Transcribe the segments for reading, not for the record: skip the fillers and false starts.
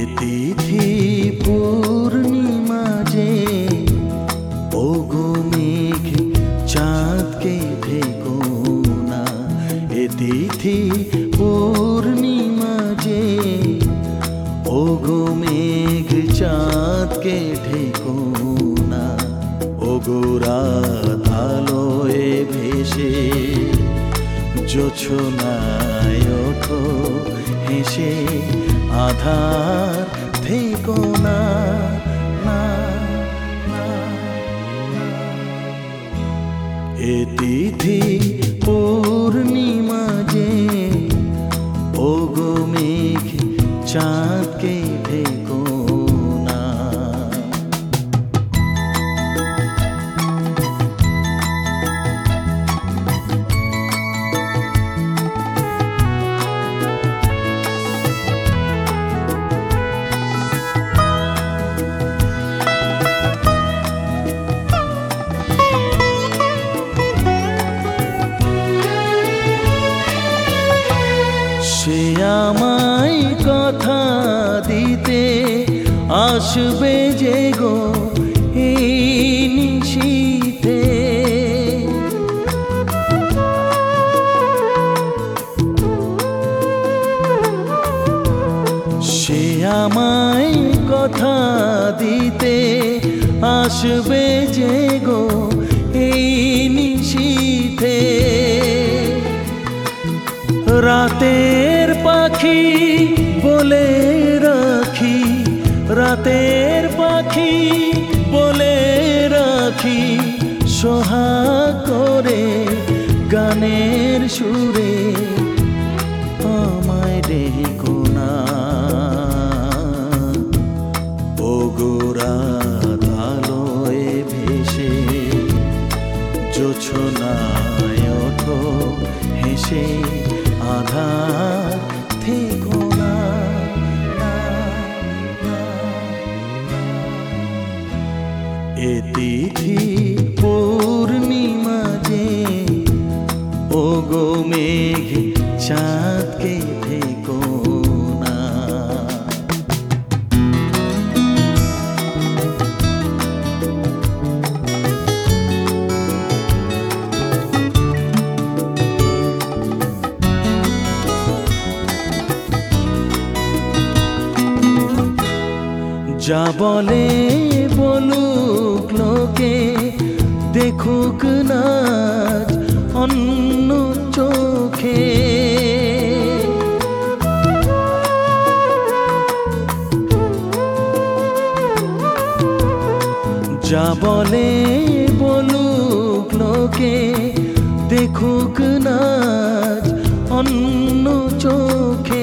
তিথি পূর্ণিমা যে ওগো মেঘ চাঁদকে ঢেকো না। এ তিথি পূর্ণিমা যে ওগো মেঘ চাঁদকে ঢেকো না। ওগো রাত আলোয় ভেসে জোছনায় ওঠো হেসে আধার থেকো না। এ তিথি পূর্ণিমা যে ওগো মেঘ চাঁদকে ঢেকো না। সে আমায় কথা দিতে আসবে যে গো এই নিশীথে। সে আমায় কথা দিতে আসবে যে গো এই নিশীথে। রাতের পাখি বলে রাখি, রাতের পাখি বলে রাখি সোহাগ করে গানের সুরে আমায় ডেকো না। ওগো রাত আলোয় ভেসে জোছনায় ওঠো হেসে আধার থেকো না। এ তিথি পূর্ণিমা যে ওগো মেঘ চাঁদকে ঢেকো না। যা বলে বলুক লোকে দেখুক না অন্য চোখে। যা বলে বলুক লোকে দেখুক না অন্য চোখে।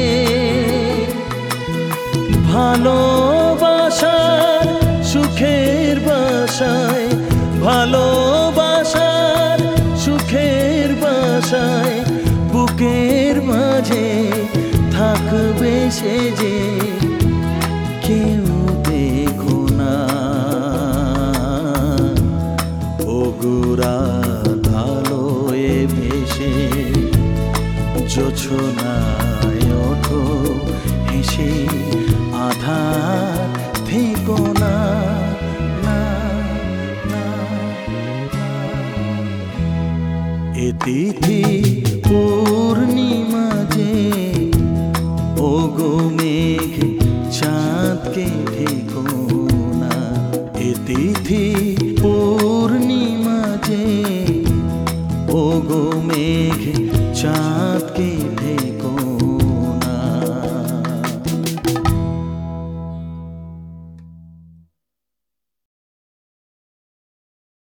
ভালোবাসার সুখের বাসায়, ভালোবাসার সুখের বাসায় বুকের মাঝে থাকবে সে যে কেউ দেখো না। ওগো রাত আলোয় ভেসে জোছনায় ওঠো হেসে আধার থেকো না। এ তিথি পূর্ণিমা যে ওগো মেঘ চাঁদকে ঢেকো না। এ তিথি